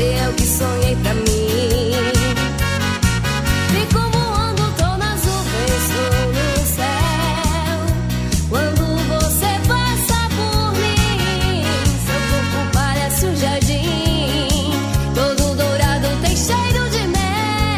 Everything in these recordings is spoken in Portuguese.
é o que sonhei pra mim. Fico voando, tô nas nuvens, tô no céu. Quando você passa por mim, seu corpo parece um jardim, todo dourado, tem cheiro de mel.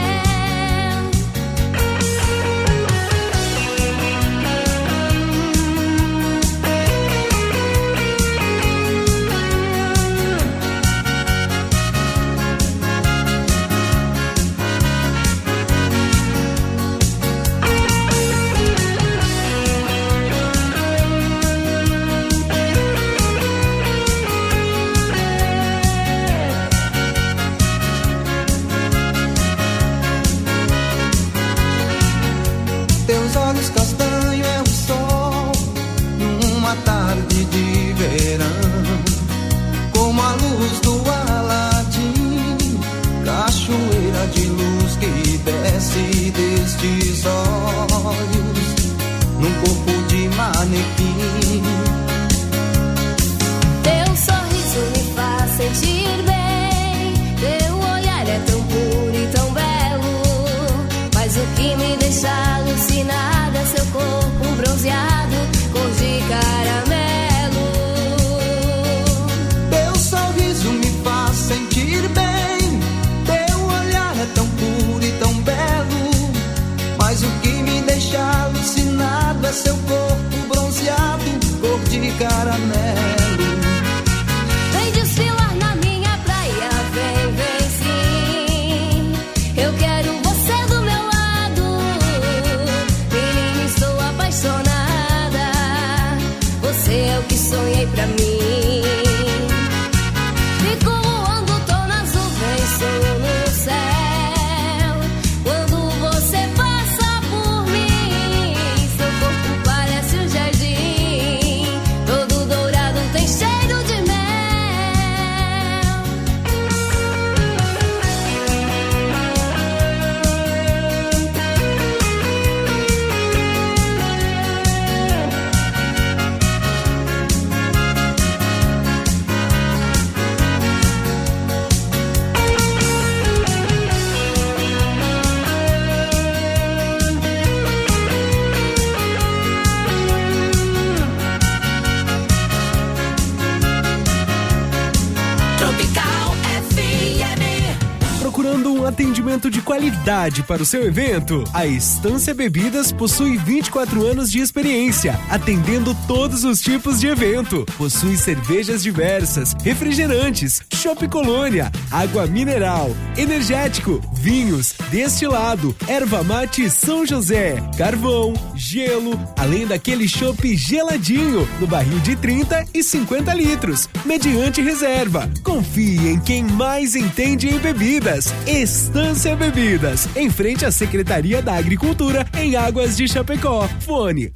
Teus olhos castanhos é o sol numa tarde de verão, como a luz do Aladim, cachoeira de luz que desce destes olhos num corpo de manequim. Teu sorriso me faz sentir bem, teu olhar é tão puro e tão belo, mas o que me deixa alucinada é seu corpo bronzeado, cor de caramelo. Teu sorriso me faz sentir bem, teu olhar é tão puro e tão belo, mas o que me deixa alucinado é seu corpo bronzeado, cor de caramelo. Vem desfilar na minha praia, vem, vem sim, eu quero você do meu lado. Menina, estou apaixonada, você é o que sonhei pra mim. Fico voando, tô nas nuvens, sou no céu. Quando você passa por mim, seu corpo parece um jardim, todo dourado, tem cheiro de mel. Tropical FM. Procurando um atendimento de qualidade para o seu evento? A Estância Bebidas possui 24 anos de experiência, atendendo todos os tipos de evento. Possui cervejas diversas, refrigerantes, chopp Colônia, água mineral, energético, vinhos, destilado, erva mate São José, carvão, gelo, além daquele chopp geladinho, no barril de 30 e 50 litros, mediante reserva. Confie em quem mais entende em bebidas. Estância Bebidas, em frente à Secretaria da Agricultura, em Águas de Chapecó. Fone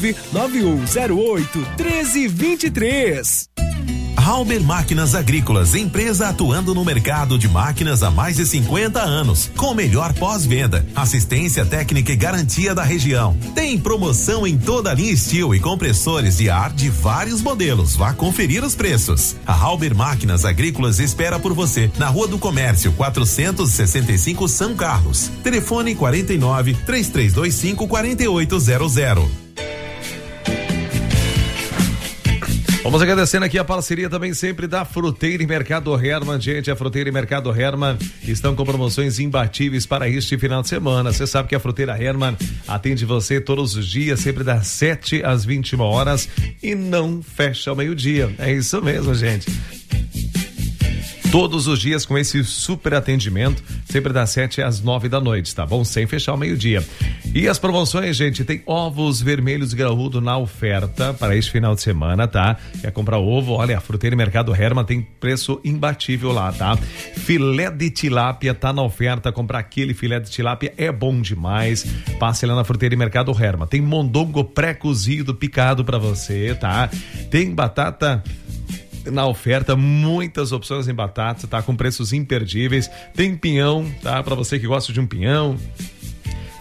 99108-1323. Halber Máquinas Agrícolas, empresa atuando no mercado de máquinas há mais de 50 anos, com melhor pós-venda, assistência técnica e garantia da região. Tem promoção em toda a linha Steel e compressores de ar de vários modelos. Vá conferir os preços. A Halber Máquinas Agrícolas espera por você na Rua do Comércio, 465 São Carlos. Telefone 49-3325-4800. Vamos agradecendo aqui a parceria também sempre da Fruteira e Mercado Hermann. Gente, a Fruteira e Mercado Hermann estão com promoções imbatíveis para este final de semana. Você sabe que a Fruteira Hermann atende você todos os dias, sempre das 7 às 21 horas e não fecha ao meio-dia. É isso mesmo, gente. Todos os dias com esse super atendimento, sempre das 7 às 9 da noite, tá bom? Sem fechar o meio-dia. E as promoções, gente, tem ovos vermelhos graúdo na oferta para este final de semana, tá? Quer comprar ovo? Olha, a Fruteira e Mercado Hermann tem preço imbatível lá, tá? Filé de tilápia tá na oferta, comprar aquele filé de tilápia é bom demais. Passe lá na Fruteira e Mercado Hermann. Tem mondongo pré-cozido, picado para você, tá? Tem batata na oferta, muitas opções em batata, tá? Com preços imperdíveis. Tem pinhão, tá? Para você que gosta de um pinhão.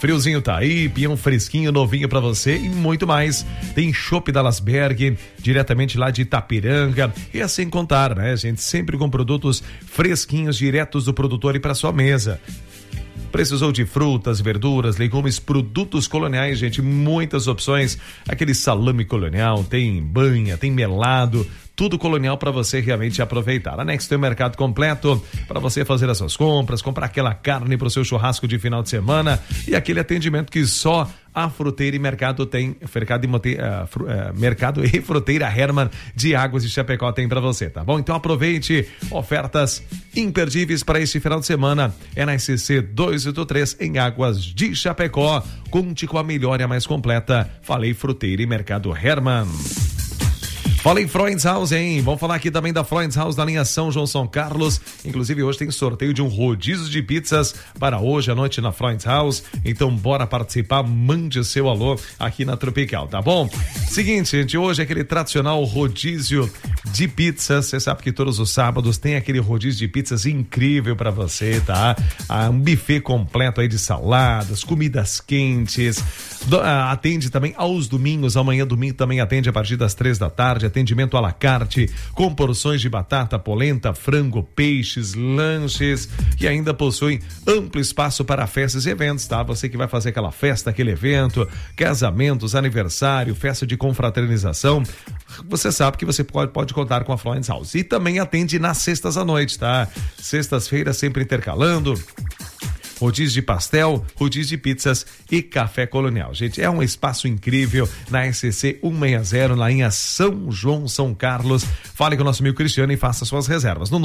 Friozinho tá aí, pinhão fresquinho, novinho pra você e muito mais. Tem chopp da Lasberg, diretamente lá de Itapiranga. E assim contar, né, gente? Sempre com produtos fresquinhos, diretos do produtor e pra sua mesa. Precisou de frutas, verduras, legumes, produtos coloniais, gente, muitas opções. Aquele salame colonial, tem banha, tem melado, tudo colonial para você realmente aproveitar. A Next tem o mercado completo para você fazer as suas compras, comprar aquela carne para o seu churrasco de final de semana e aquele atendimento que só a Fruteira e Mercado tem, Mercado e Fruteira Hermann de Águas de Chapecó tem para você, tá bom? Então aproveite, ofertas imperdíveis para este final de semana. É na SCC 283 em Águas de Chapecó. Conte com a melhor e a mais completa. Falei Fruteira e Mercado Hermann. Fala em Freund's House, hein? Vamos falar aqui também da Freund's House da linha São João São Carlos. Inclusive hoje tem sorteio de um rodízio de pizzas para hoje à noite na Freund's House. Então bora participar, mande o seu alô aqui na Tropical, tá bom? Seguinte, gente, hoje é aquele tradicional rodízio de pizzas. Você sabe que todos os sábados tem aquele rodízio de pizzas incrível para você, tá? Um buffet completo aí de saladas, comidas quentes. Atende também aos domingos, amanhã domingo também atende a partir das 3 da tarde, atendimento à la carte, com porções de batata, polenta, frango, peixes, lanches e ainda possui amplo espaço para festas e eventos, tá? Você que vai fazer aquela festa, aquele evento, casamentos, aniversário, festa de confraternização, você sabe que você pode contar com a Freund's House. E também atende nas sextas à noite, tá? Sextas-feiras sempre intercalando. Rodízio de pastel, rodízio de pizzas e café colonial. Gente, é um espaço incrível na SCC 160, na linha São João, São Carlos. Fale com o nosso amigo Cristiano e faça suas reservas no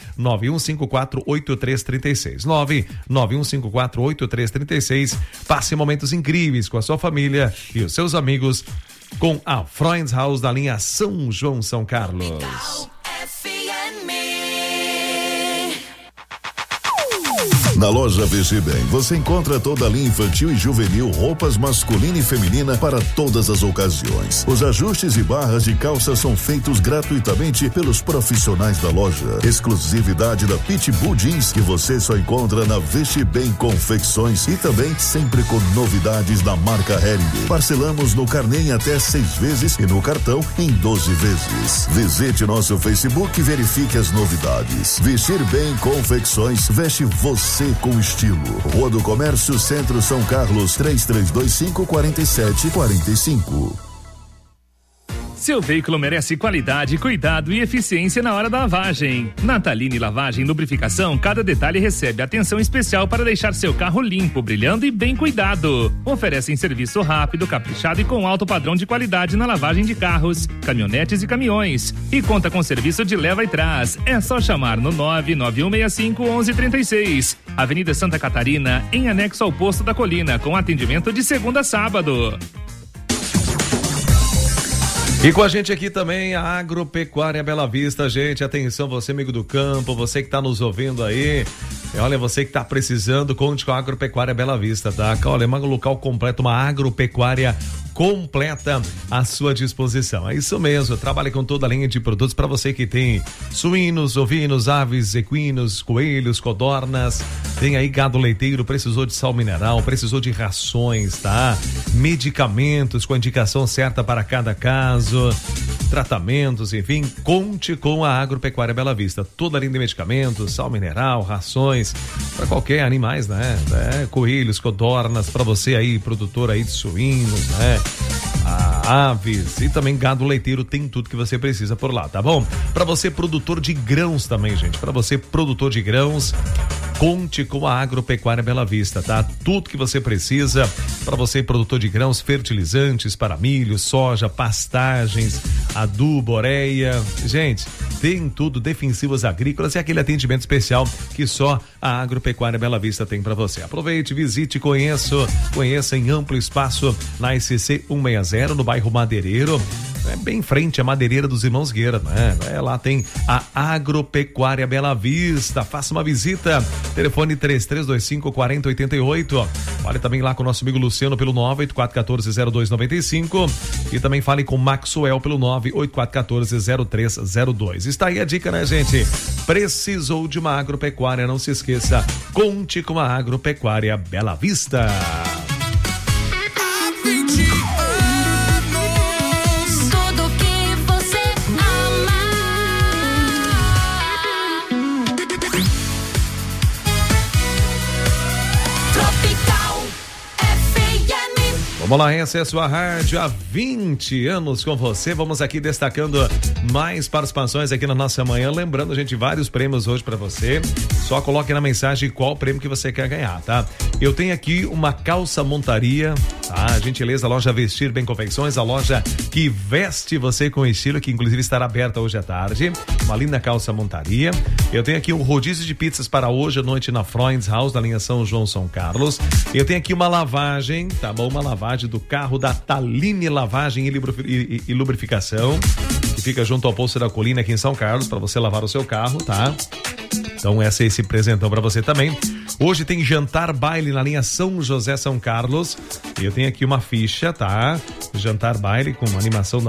991548336. 991548336. Passe momentos incríveis com a sua família e os seus amigos com a Freund's House da linha São João, São Carlos. Na loja Vestir Bem, você encontra toda a linha infantil e juvenil, roupas masculina e feminina para todas as ocasiões. Os ajustes e barras de calça são feitos gratuitamente pelos profissionais da loja. Exclusividade da Pitbull Jeans, que você só encontra na Vestir Bem Confecções e também sempre com novidades da marca Hering. Parcelamos no carnê em até 6 vezes e no cartão em 12 vezes. Visite nosso Facebook e verifique as novidades. Vestir Bem Confecções, veste você com estilo. Rua do Comércio, Centro, São Carlos, 3325-4745. Seu veículo merece qualidade, cuidado e eficiência na hora da lavagem. Nataline Lavagem e Lubrificação, cada detalhe recebe atenção especial para deixar seu carro limpo, brilhando e bem cuidado. Oferecem serviço rápido, caprichado e com alto padrão de qualidade na lavagem de carros, caminhonetes e caminhões. E conta com serviço de leva e trás. É só chamar no 99165-1136. Avenida Santa Catarina, em anexo ao Posto da Colina, com atendimento de segunda a sábado. E com a gente aqui também a Agropecuária Bela Vista, gente, atenção, você amigo do campo, você que está nos ouvindo aí, olha, você que está precisando, conte com a Agropecuária Bela Vista, tá? Olha, é um local completo, uma agropecuária completa à sua disposição. É isso mesmo, trabalha com toda a linha de produtos para você que tem suínos, ovinos, aves, equinos, coelhos, codornas, tem aí gado leiteiro, precisou de sal mineral, precisou de rações, tá? Medicamentos com a indicação certa para cada caso, tratamentos, enfim, conte com a Agropecuária Bela Vista. Toda a linha de medicamentos, sal mineral, rações, para qualquer animais, né? Coelhos, codornas, para você aí, produtor aí de suínos, né? Aves e também gado leiteiro, tem tudo que você precisa por lá, tá bom? Para você produtor de grãos também, gente, para você produtor de grãos, conte com a Agropecuária Bela Vista, tá? Tudo que você precisa para você produtor de grãos, fertilizantes para milho, soja, pastagens, adubo, ureia, gente, tem tudo, defensivos agrícolas e aquele atendimento especial que só a Agropecuária Bela Vista tem para você. Aproveite, visite, conheça em amplo espaço na SCC 160, no bairro Madeireiro, bem em frente à Madeireira dos Irmãos Guerra, né? Lá tem a Agropecuária Bela Vista, faça uma visita, telefone 3325-4088, fale também lá com o nosso amigo Luciano pelo 98414-0295 e também fale com Maxwell pelo 98414-0302. Está aí a dica, né, gente? Precisou de uma agropecuária, não se esqueça, conte com a Agropecuária Bela Vista. Vamos lá, essa é a sua rádio há 20 anos com você. Vamos aqui destacando mais participações aqui na nossa manhã. Lembrando, gente, vários prêmios hoje pra você. Só coloque na mensagem qual prêmio que você quer ganhar, tá? Eu tenho aqui uma calça montaria, tá? Gentileza, loja Vestir Bem Confecções, a loja que veste você com estilo, que inclusive estará aberta hoje à tarde. Uma linda calça montaria. Eu tenho aqui um rodízio de pizzas para hoje à noite na Freund's House, na linha São João, São Carlos. Eu tenho aqui uma lavagem, tá bom? Uma lavagem do carro da Taline Lavagem e Lubrificação, que fica junto ao Poço da Colina aqui em São Carlos, para você lavar o seu carro, tá? Então esse presentão para você também. Hoje tem jantar baile na linha São José, São Carlos. Eu tenho aqui uma ficha, tá? Jantar baile com animação da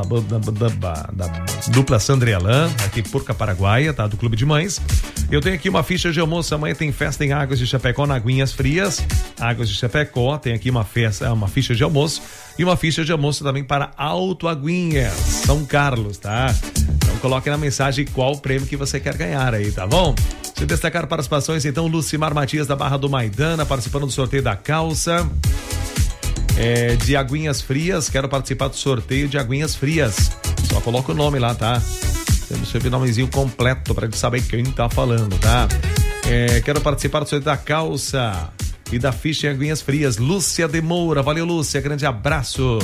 dupla Sandrialan, aqui Porca Paraguaia, tá? Do Clube de Mães. Eu tenho aqui uma ficha de almoço. Amanhã tem festa em Águas de Chapecó, na Aguinhas Frias. Águas de Chapecó, tem aqui uma ficha de almoço. E uma ficha de almoço também para Alto Aguinhas, São Carlos, tá? Então coloque na mensagem qual prêmio que você quer ganhar aí, tá bom? Se destacar participações, então, Lucimar Matias da Barra do Maidana, participando do sorteio da calça. De Aguinhas Frias, quero participar do sorteio de Aguinhas Frias. Só coloca o nome lá, tá? Temos o nomezinho completo pra gente saber quem tá falando, tá? Quero participar do sorteio da calça e da ficha em Aguinhas Frias. Lúcia de Moura, valeu, Lúcia, grande abraço.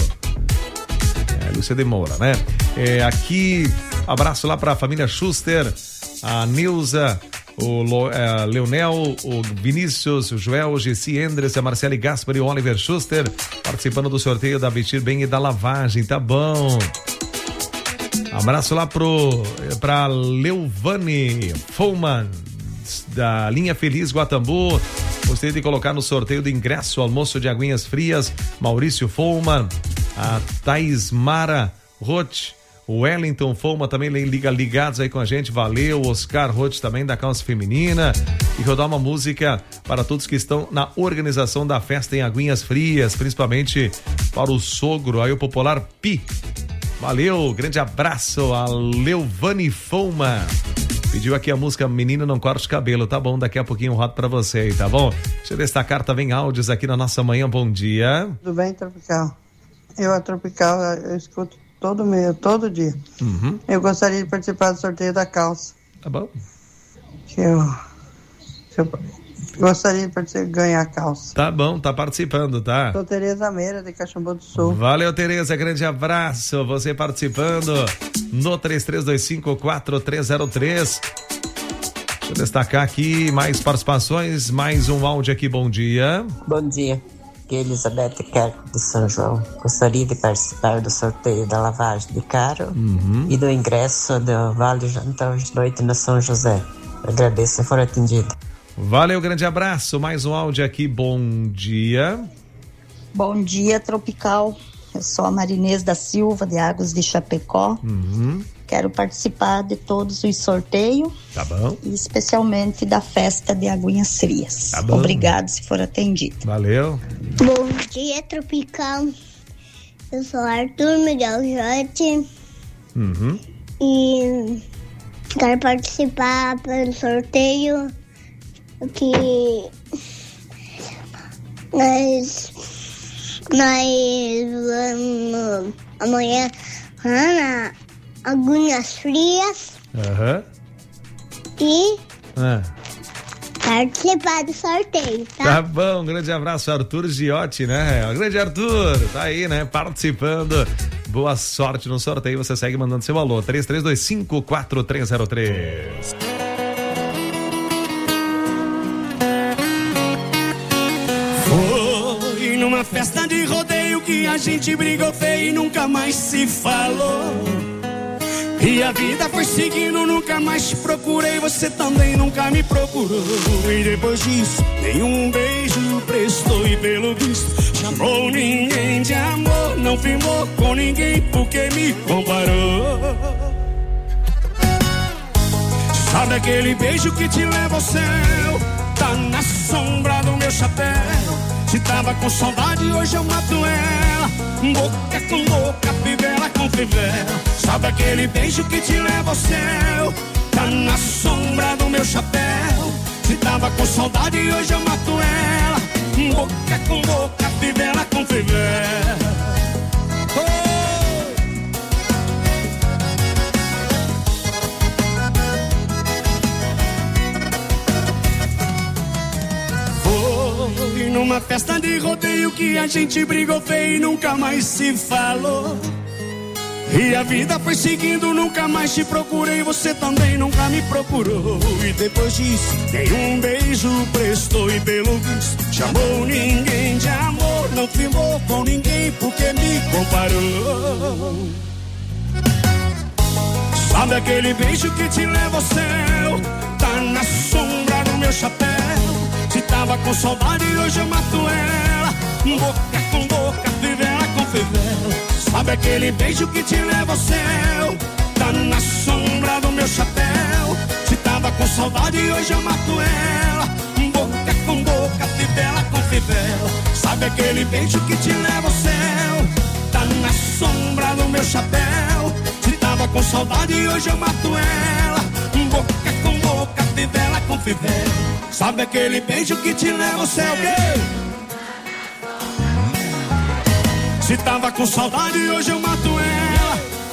Lúcia de Moura, né? Aqui, abraço lá pra família Schuster, a Neuza, o Leonel, o Vinícius, o Joel, o Gessi Endres, a Marcele Gaspar e o Oliver Schuster, participando do sorteio da Vestir Bem e da lavagem, tá bom? Abraço lá pra Leuvane Foman, da linha Feliz Guatambu. Gostaria de colocar no sorteio do ingresso almoço de Aguinhas Frias, Maurício Foman, a Thaismara Roth, o Wellington Foma também ligados aí com a gente, valeu, Oscar Roth também da calça feminina, e rodar uma música para todos que estão na organização da festa em Aguinhas Frias, principalmente para o sogro, aí o popular Pi. Valeu, grande abraço a Leuvane Foma. Pediu aqui a música Menina Não Corte Cabelo, tá bom, daqui a pouquinho eu rodo pra você aí, tá bom? Deixa eu destacar também áudios aqui na nossa manhã, bom dia. Tudo bem, Tropical? A Tropical, eu escuto todo dia. Uhum. Eu gostaria de participar do sorteio da calça. Tá bom. Eu gostaria de ganhar a calça. Tá bom, tá participando, tá? Sou Tereza Meira, de Caxambu do Sul. Valeu, Tereza, grande abraço. Você participando no 33254303. Deixa eu destacar aqui mais participações, mais um áudio aqui, bom dia. Bom dia, aqui é Elizabeth Kerko de São João. Gostaria de participar do sorteio da lavagem de carro e do ingresso do Vale Jantar de Noite na São José. Agradeço se for atendido. Valeu, grande abraço. Mais um áudio aqui, bom dia. Bom dia, Tropical. Eu sou a Marinês da Silva, de Águas de Chapecó. Quero participar de todos os sorteios. Tá bom. E especialmente da festa de Aguinhas Frias. Tá bom. Obrigado se for atendido. Valeu. Bom dia, Tropical. Eu sou Arthur Miguel Jote. E quero participar pelo sorteio que nós vamos amanhã na Aguinhas Frias e participar do sorteio, tá? Tá bom, grande abraço, Arthur Giotti, né? Grande Arthur, tá aí, né? Participando. Boa sorte no sorteio, você segue mandando seu alô, 33254303. Foi numa festa de rodeio que a gente brigou feio e nunca mais se falou. E a vida foi seguindo, nunca mais te procurei, você também nunca me procurou. E depois disso, nenhum beijo prestou e pelo visto chamou ninguém de amor. Não firmou com ninguém porque me comparou. Sabe aquele beijo que te leva ao céu? Tá na sombra do meu chapéu. Se tava com saudade, hoje eu mato ela. Boca com boca, fivela com fivela. Sabe aquele beijo que te leva ao céu? Tá na sombra do meu chapéu. Se tava com saudade, hoje eu mato ela. boca com boca, fivela com fivela. Foi numa festa de rodeio que a gente brigou feio e nunca mais se falou. E a vida foi seguindo, nunca mais te procurei, você também nunca me procurou. E depois disso, nenhum beijo prestou e pelo visto chamou ninguém de amor. Não firmou com ninguém porque me comparou. Sabe aquele beijo que te leva ao céu? Tá na sombra do meu chapéu. Se tava com saudade, hoje eu mato ela. Boca com boca, fivela com fivela. Sabe aquele beijo que te leva ao céu? Tá na sombra do meu chapéu. Se tava com saudade, hoje eu mato ela. Boca com boca, fivela com fivela. Sabe aquele beijo que te leva ao céu? Tá na sombra do meu chapéu. Se tava com saudade, hoje eu mato ela. Boca com boca, fivela com fivela. Sabe aquele beijo que te leva ao céu? Se tava com saudade, hoje eu mato ela.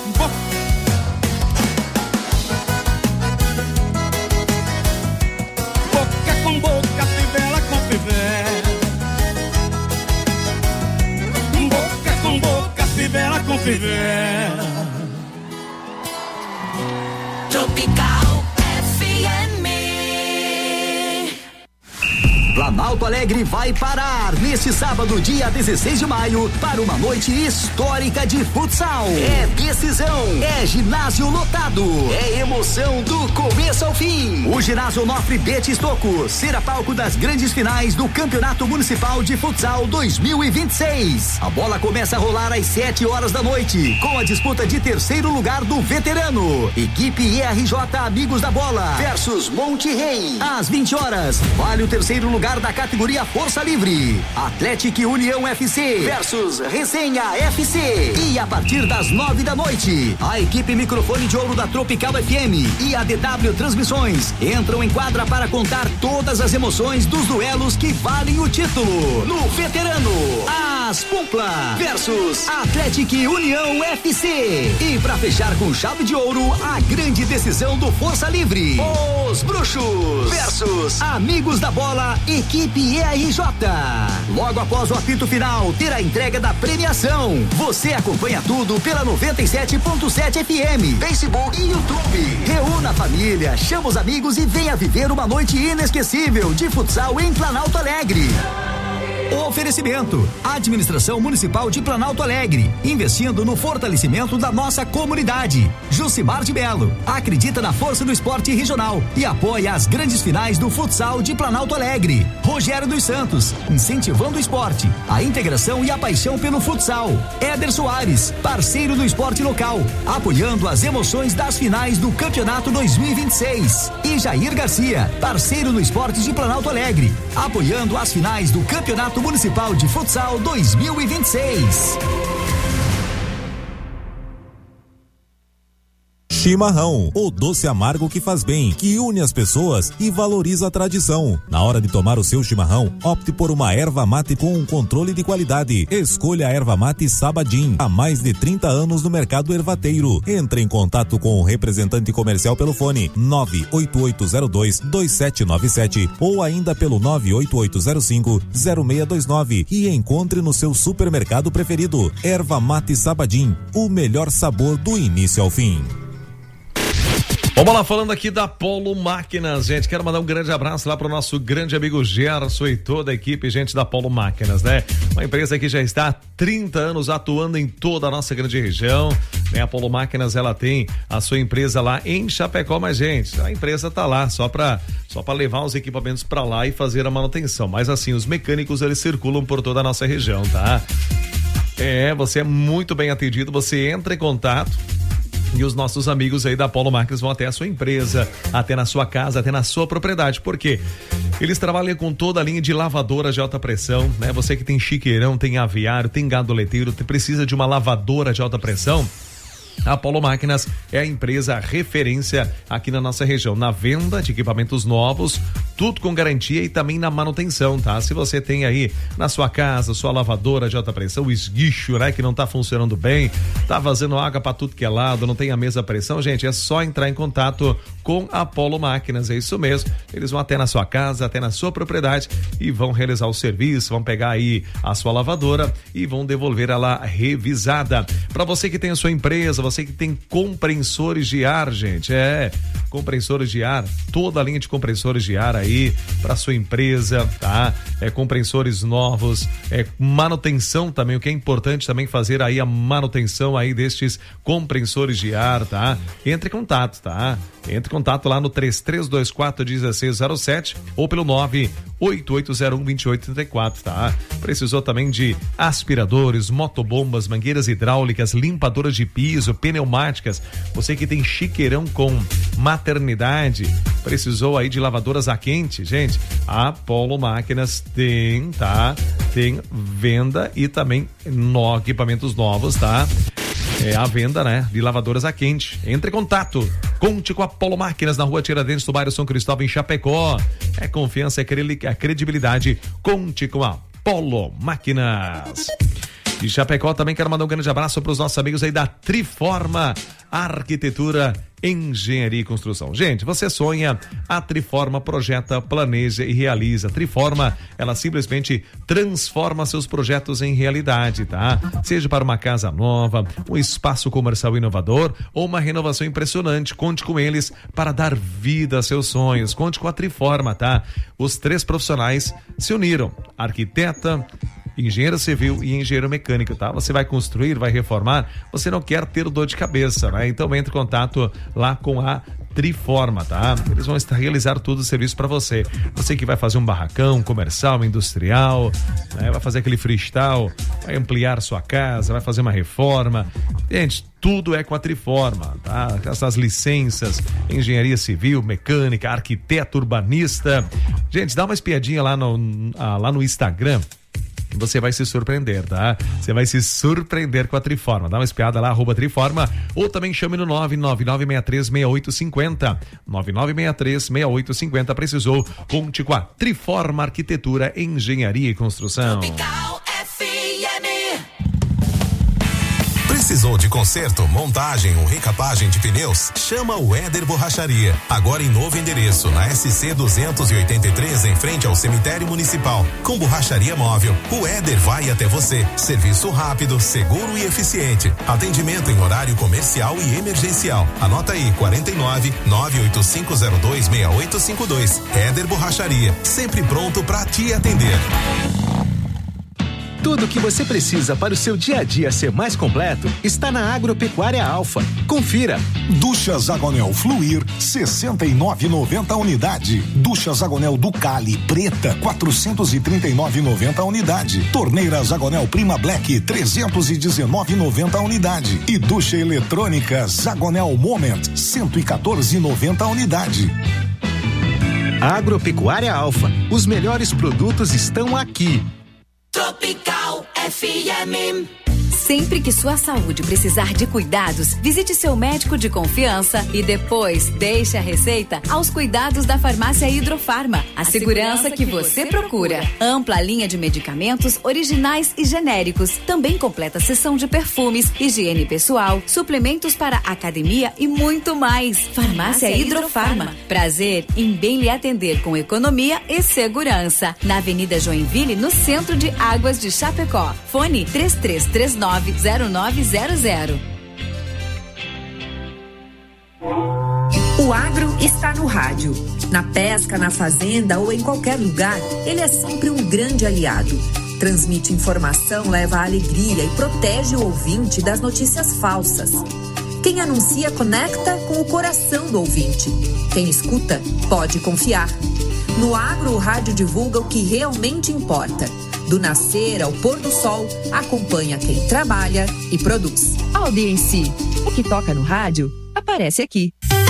Boca com boca, fivela com fivela. Boca com boca, fivela com fivela. Tropical FM. Planalto Alegre vai parar neste sábado, dia 16 de maio, para uma noite histórica de futsal. É decisão, é ginásio lotado, é emoção do começo ao fim. O ginásio Onofre Bete Estocco será palco das grandes finais do Campeonato Municipal de Futsal 2026. A bola começa a rolar às 7 horas da noite, com a disputa de terceiro lugar do veterano. Equipe ERJ Amigos da Bola versus Monte Rei. Às 20 horas, vale o terceiro lugar da categoria Força Livre. Atlético União FC versus Resenha FC. E a partir das 9 da noite, a equipe Microfone de Ouro da Tropical FM e a DW Transmissões entram em quadra para contar todas as emoções dos duelos que valem o título. No veterano, As Pumpla versus Atlético União FC. E para fechar com chave de ouro, a grande decisão do Força Livre. Os Bruxos versus Amigos da Bola, equipe ERJ. Logo após o apito final, terá a entrega da premiação. Você acompanha tudo pela 97.7 FM, Facebook e YouTube. Reúna a família, chama os amigos e venha viver uma noite inesquecível de futsal em Planalto Alegre. Oferecimento: Administração Municipal de Planalto Alegre, investindo no fortalecimento da nossa comunidade. Jucimar de Belo acredita na força do esporte regional e apoia as grandes finais do futsal de Planalto Alegre. Rogério dos Santos, incentivando o esporte, a integração e a paixão pelo futsal. Éder Soares, parceiro do esporte local, apoiando as emoções das finais do Campeonato 2026. E Jair Garcia, parceiro do esporte de Planalto Alegre, apoiando as finais do Campeonato Municipal de Futsal 2026. Chimarrão, o doce amargo que faz bem, que une as pessoas e valoriza a tradição. Na hora de tomar o seu chimarrão, opte por uma erva mate com um controle de qualidade. Escolha a erva mate Sabadim, há mais de 30 anos no mercado ervateiro. Entre em contato com o representante comercial pelo fone 98802-2797 ou ainda pelo 98805-0629 e encontre no seu supermercado preferido. Erva mate Sabadim, o melhor sabor do início ao fim. Vamos lá, falando aqui da Polo Máquinas, gente, quero mandar um grande abraço lá pro nosso grande amigo Gerson e toda a equipe, gente, da Polo Máquinas, né? Uma empresa que já está há 30 anos atuando em toda a nossa grande região, né? A Polo Máquinas, ela tem a sua empresa lá em Chapecó, mas, gente, a empresa tá lá só para levar os equipamentos para lá e fazer a manutenção, mas assim, os mecânicos, eles circulam por toda a nossa região, tá? Você é muito bem atendido, você entra em contato e os nossos amigos aí da Polo Máquinas vão até a sua empresa, até na sua casa, até na sua propriedade. Por quê? Eles trabalham com toda a linha de lavadoras de alta pressão, né? Você que tem chiqueirão, tem aviário, tem gado leiteiro, precisa de uma lavadora de alta pressão? A Polo Máquinas é a empresa referência aqui na nossa região, na venda de equipamentos novos tudo com garantia e também na manutenção, tá? Se você tem aí na sua casa, sua lavadora de alta pressão, o esguicho, né, que não tá funcionando bem, tá vazando água para tudo que é lado, não tem a mesma pressão, gente, é só entrar em contato com a Polo Máquinas, é isso mesmo. Eles vão até na sua casa, até na sua propriedade e vão realizar o serviço, vão pegar aí a sua lavadora e vão devolver ela revisada. Para você que tem a sua empresa, você que tem compressores de ar, gente, compressores de ar, toda a linha de compressores de ar aí para sua empresa, tá? Compressores novos, manutenção também, o que é importante também fazer aí a manutenção aí destes compressores de ar, tá? Entre em contato, tá? Entre em contato lá no 3324-1607 ou pelo 98801-2834, tá? Precisou também de aspiradores, motobombas, mangueiras hidráulicas, limpadoras de piso, pneumáticas. Você que tem chiqueirão com maternidade, precisou aí de lavadoras a quente, gente, a Polo Máquinas tem, tá? Tem venda e também equipamentos novos, tá? A venda, né, de lavadoras a quente. Entre em contato, conte com a Polo Máquinas na Rua Tiradentes, no bairro São Cristóvão, em Chapecó. É confiança, é credibilidade. Conte com a Polo Máquinas. E Chapecó também quero mandar um grande abraço para os nossos amigos aí da Triforma Arquitetura, Engenharia e Construção. Gente, você sonha, a Triforma projeta, planeja e realiza. Triforma, ela simplesmente transforma seus projetos em realidade, tá? Seja para uma casa nova, um espaço comercial inovador ou uma renovação impressionante, conte com eles para dar vida a seus sonhos. Conte com a Triforma, tá? Os 3 profissionais se uniram, arquiteta, engenheiro civil e engenheiro mecânico, tá? Você vai construir, vai reformar, você não quer ter dor de cabeça, né? Então entre em contato lá com a Triforma, tá? Eles vão realizar todo o serviço para você. Você que vai fazer um barracão comercial, industrial, né? Vai fazer aquele freestyle, vai ampliar sua casa, vai fazer uma reforma. Gente, tudo é com a Triforma, tá? Essas licenças, engenharia civil, mecânica, arquiteto, urbanista. Gente, dá uma espiadinha lá no Instagram. Você vai se surpreender, tá? Você vai se surpreender com a Triforma. Dá uma espiada lá, @Triforma, ou também chame no 999636850. 99636850. Precisou? Conte com a Triforma Arquitetura, Engenharia e Construção. Precisou de conserto, montagem ou recapagem de pneus? Chama o Éder Borracharia. Agora em novo endereço, na SC 283, em frente ao cemitério municipal. Com borracharia móvel, o Éder vai até você. Serviço rápido, seguro e eficiente. Atendimento em horário comercial e emergencial. Anota aí, 49 98502 6852. Éder Borracharia, sempre pronto para te atender. Tudo o que você precisa para o seu dia a dia ser mais completo está na Agropecuária Alfa. Confira. Ducha Zagonel Fluir, 69,90 unidade. Ducha Zagonel Ducali Preta, 439,90 unidade. Torneira Zagonel Prima Black, 319,90 unidade. E ducha eletrônica Zagonel Moment, 114,90 unidade. Agropecuária Alfa. Os melhores produtos estão aqui. Tropical FM. Sempre que sua saúde precisar de cuidados, visite seu médico de confiança e depois deixe a receita aos cuidados da Farmácia Hidrofarma. A segurança que você procura. Ampla linha de medicamentos originais e genéricos. Também completa seção de perfumes, higiene pessoal, suplementos para academia e muito mais. Farmácia Hidrofarma. Prazer em bem lhe atender com economia e segurança. Na Avenida Joinville, no centro de Águas de Chapecó. Fone 33390900. O agro está no rádio. Na pesca, na fazenda ou em qualquer lugar, ele é sempre um grande aliado. Transmite informação, leva alegria e protege o ouvinte das notícias falsas. Quem anuncia conecta com o coração do ouvinte. Quem escuta pode confiar. No agro, o rádio divulga o que realmente importa. Do nascer ao pôr do sol, acompanha quem trabalha e produz. Audiência. O que toca no rádio, aparece aqui.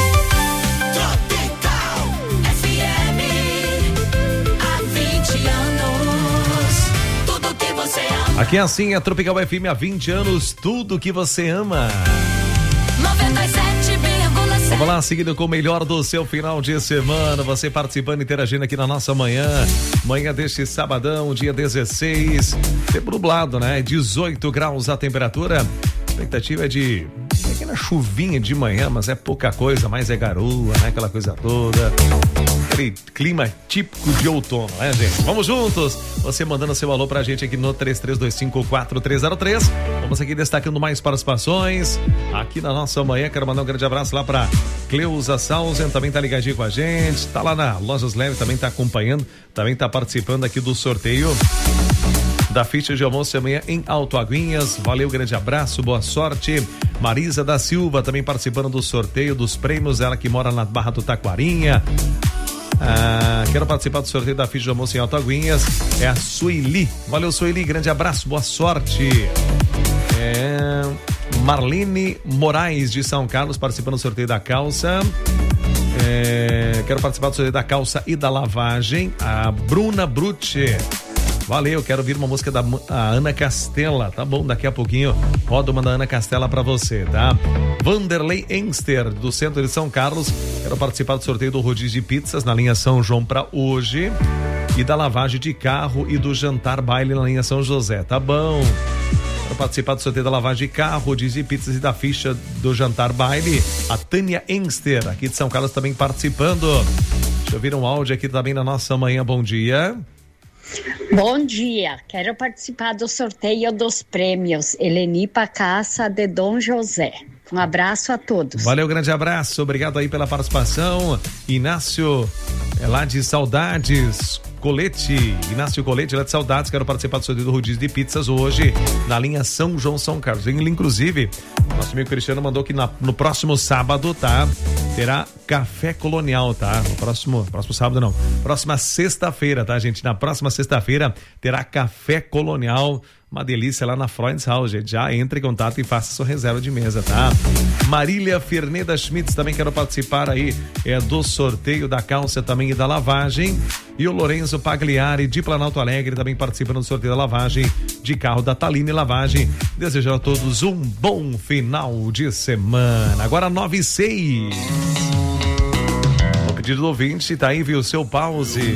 Tropical FM. Há 20 anos. Tudo que você ama. Aqui é assim, a Tropical FM há 20 anos, tudo que você ama. 97,7. Vamos lá, seguindo com o melhor do seu final de semana, você participando, interagindo aqui na nossa manhã deste sabadão, dia 16, tempo nublado, né? 18 graus a temperatura, a expectativa é de pequena chuvinha de manhã, mas é pouca coisa, mas é garoa, né? Aquela coisa toda, aquele clima típico de outono, né, gente? Vamos juntos, você mandando seu alô pra gente aqui no 33254303. Vamos aqui destacando mais participações aqui na nossa manhã. Quero mandar um grande abraço lá pra Cleusa Sausen, também tá ligadinho com a gente, tá lá na Lojas Leve, também tá acompanhando, também tá participando aqui do sorteio da ficha de almoço amanhã em Alto Aguinhas. Valeu, grande abraço, boa sorte. Marisa da Silva também participando do sorteio dos prêmios, ela que mora na Barra do Taquarinha. Quero participar do sorteio da ficha de almoço em Alto Aguinhas, é a Sueli. Valeu, Sueli, grande abraço, boa sorte. Marlene Moraes de São Carlos participando do sorteio da calça. Quero participar do sorteio da calça e da lavagem. A Bruna Brutti. Valeu, quero ouvir uma música da Ana Castela, tá bom? Daqui a pouquinho roda uma da Ana Castela pra você, tá? Vanderlei Enster, do centro de São Carlos, quero participar do sorteio do rodízio de pizzas na linha São João pra hoje e da lavagem de carro e do jantar baile na linha São José, tá bom? Quero participar do sorteio da lavagem de carro, rodízio de pizzas e da ficha do jantar baile. A Tânia Enster, aqui de São Carlos, também participando. Deixa eu ouvir um áudio aqui também na nossa manhã, bom dia. Bom dia, quero participar do sorteio dos prêmios Eleni Pacaça de Dom José. Um abraço a todos. Valeu, grande abraço, obrigado aí pela participação. Inácio, lá de Saudades, Inácio Colete, lá de Saudades, quero participar do sorteio do rodízio de pizzas hoje na linha São João, São Carlos. Inclusive, nosso amigo Cristiano mandou que no próximo sábado, tá? Terá café colonial, tá? No próximo sábado não, próxima sexta-feira, tá, gente? Na próxima sexta-feira terá café colonial, uma delícia lá na Freund's House, gente. Já entre em contato e faça sua reserva de mesa, tá? Marília Ferneda Schmitz, também quero participar aí do sorteio da calça também e da lavagem. E o Lorenzo Pagliari de Planalto Alegre também participando do sorteio da lavagem de carro da Taline Lavagem. Desejando a todos um bom final de semana. Agora 9:06. O pedido do ouvinte, tá aí, viu? Seu pause.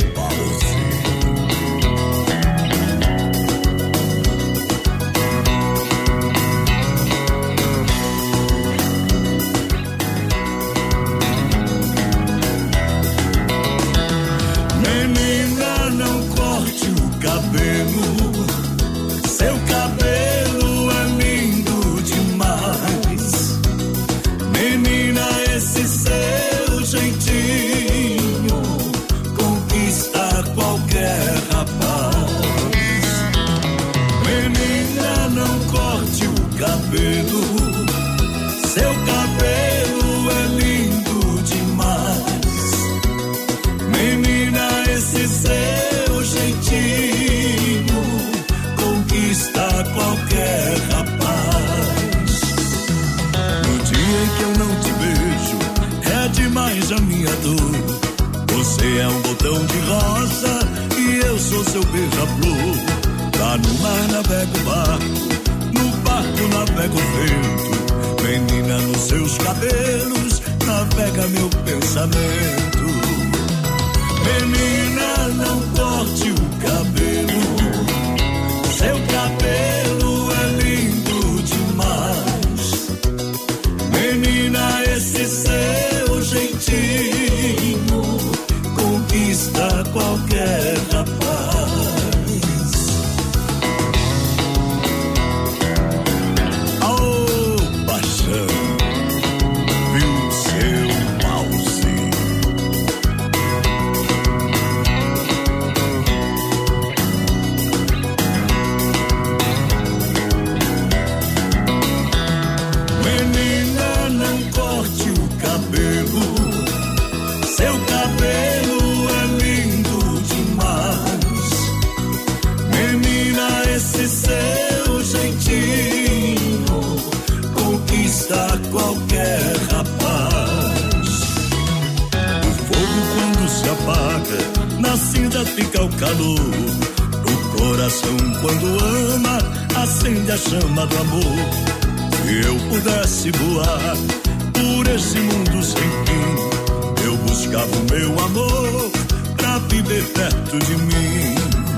acende a chama do amor. Se eu pudesse voar por nesse mundo sem fim. Eu buscava o meu amor pra viver perto de mim.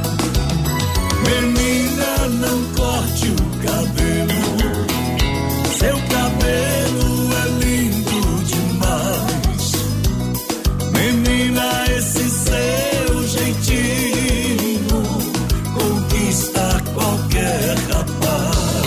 Menina, não corte o cabelo, seu cabelo é lindo demais. Menina, esse seu jeitinho conquista qualquer rapaz.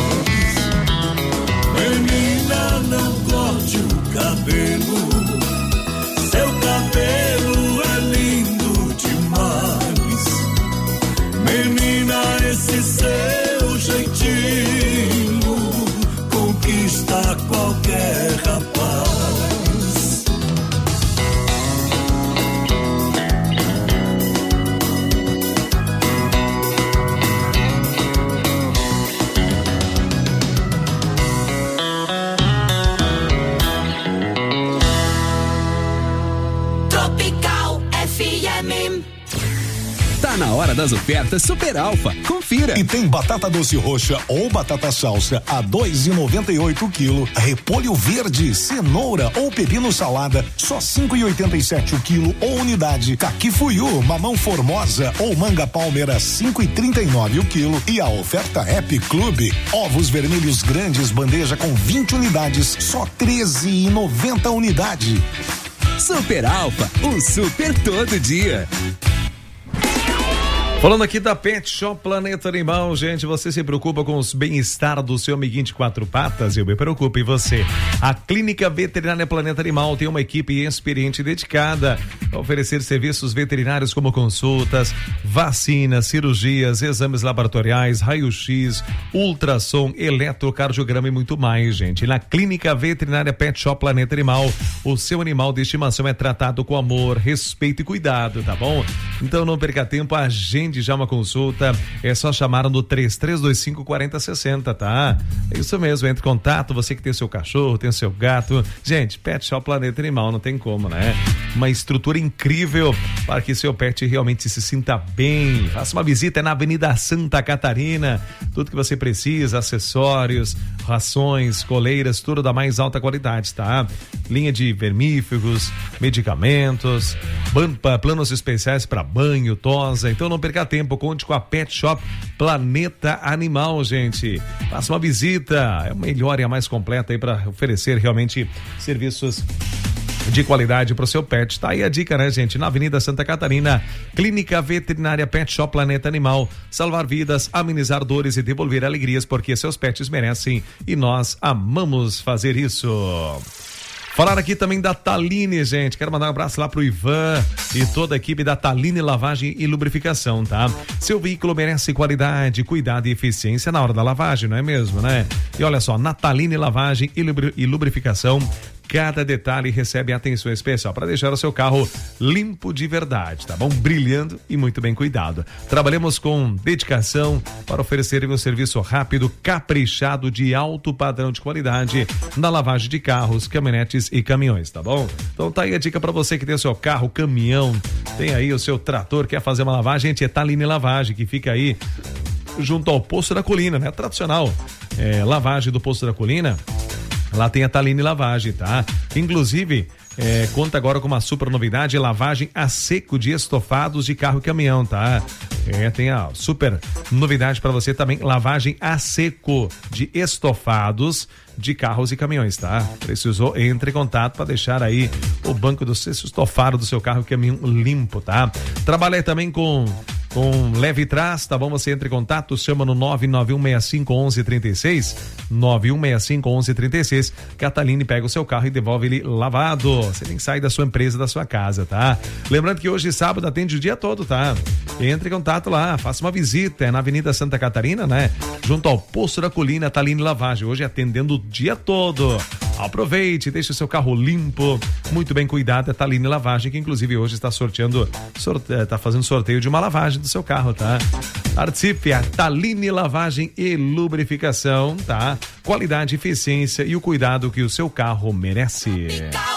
Menina, não corte o cabelo, seu cabelo é lindo demais. Menina, esse seu jeitinho conquista qualquer rapaz. Tropical FM. Tá na hora das ofertas Super Alfa. Confira. E tem batata doce roxa ou batata salsa a 2,98 o quilo. Repolho verde, cenoura ou pepino salada só 5,87 o quilo ou unidade. Caqui fuiu, mamão formosa ou manga palmeira 5,39 o quilo. E a oferta Happy Club, ovos vermelhos grandes bandeja com 20 unidades só 13,90 unidade. Super Alfa, um super todo dia. Falando aqui da Pet Shop Planeta Animal, gente, você se preocupa com o bem-estar do seu amiguinho de quatro patas? Eu me preocupo, e você? A Clínica Veterinária Planeta Animal tem uma equipe experiente e dedicada a oferecer serviços veterinários como consultas, vacinas, cirurgias, exames laboratoriais, raio-x, ultrassom, eletrocardiograma e muito mais, gente. Na Clínica Veterinária Pet Shop Planeta Animal, o seu animal de estimação é tratado com amor, respeito e cuidado, tá bom? Então não perca tempo, agende já uma consulta, é só chamar no 3325-4060, tá? É isso mesmo, entre em contato, você que tem seu cachorro, tem seu gato. Gente, Pet Shop Planeta Animal, não tem como, né? Uma estrutura incrível para que seu pet realmente se sinta bem. Faça uma visita, é na Avenida Santa Catarina, tudo que você precisa, acessórios, rações, coleiras, tudo da mais alta qualidade, tá? Linha de vermífugos, medicamentos, planos especiais para banho, tosa. Então não perca tempo, conte com a Pet Shop Planeta Animal, gente. Faça uma visita, é a melhor e a mais completa aí para oferecer realmente serviços de qualidade para o seu pet. Tá aí a dica, né, gente? Na Avenida Santa Catarina, Clínica Veterinária Pet Shop Planeta Animal. Salvar vidas, amenizar dores e devolver alegrias, porque seus pets merecem e nós amamos fazer isso. Falar aqui também da Taline, gente. Quero mandar um abraço lá pro Ivan e toda a equipe da Taline Lavagem e Lubrificação, tá? Seu veículo merece qualidade, cuidado e eficiência na hora da lavagem, não é mesmo, né? E olha só, na Taline Lavagem e Lubrificação, cada detalhe recebe atenção especial para deixar o seu carro limpo de verdade, tá bom? Brilhando e muito bem cuidado. Trabalhamos com dedicação para oferecer um serviço rápido, caprichado, de alto padrão de qualidade na lavagem de carros, caminhonetes e caminhões, tá bom? Então tá aí a dica para você que tem o seu carro, caminhão, tem aí o seu trator, quer fazer uma lavagem, gente, é Taline Lavagem, que fica aí junto ao Poço da Colina, né? Tradicional lavagem do Poço da Colina. Lá tem a Taline Lavagem, tá? Inclusive, conta agora com uma super novidade, lavagem a seco de estofados de carro e caminhão, tá? Tem a super novidade para você também, lavagem a seco de estofados de carros e caminhões, tá? Precisou, entre em contato para deixar aí o banco do estofado do seu carro e caminhão limpo, tá? Trabalhei também com leve trás, tá bom? Você entra em contato, chama no 991651136, 91651136, Cataline pega o seu carro e devolve ele lavado. Você nem sai da sua empresa, da sua casa, tá? Lembrando que hoje, sábado, atende o dia todo, tá? Entre em contato lá, faça uma visita, é na Avenida Santa Catarina, né? Junto ao Poço da Colina, Taline Lavagem, hoje atendendo o dia todo. Aproveite, deixe o seu carro limpo, muito bem cuidado, é Taline Lavagem, que inclusive hoje está tá fazendo sorteio de uma lavagem do seu carro, tá? Participe, a Taline Lavagem e Lubrificação, tá? Qualidade, eficiência e o cuidado que o seu carro merece.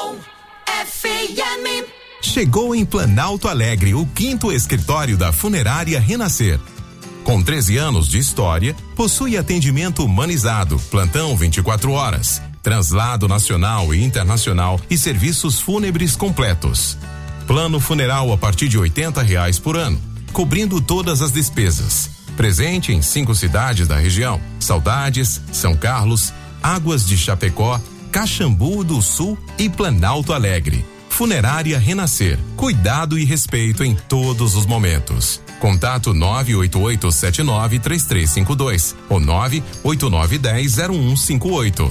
Chegou em Planalto Alegre o 5º escritório da Funerária Renascer. Com 13 anos de história, possui atendimento humanizado, plantão 24 horas, traslado nacional e internacional e serviços fúnebres completos. Plano funeral a partir de R$80 por ano, cobrindo todas as despesas. Presente em 5 cidades da região: Saudades, São Carlos, Águas de Chapecó, Caxambu do Sul e Planalto Alegre. Funerária Renascer, cuidado e respeito em todos os momentos. Contato 988793352 ou 989100158.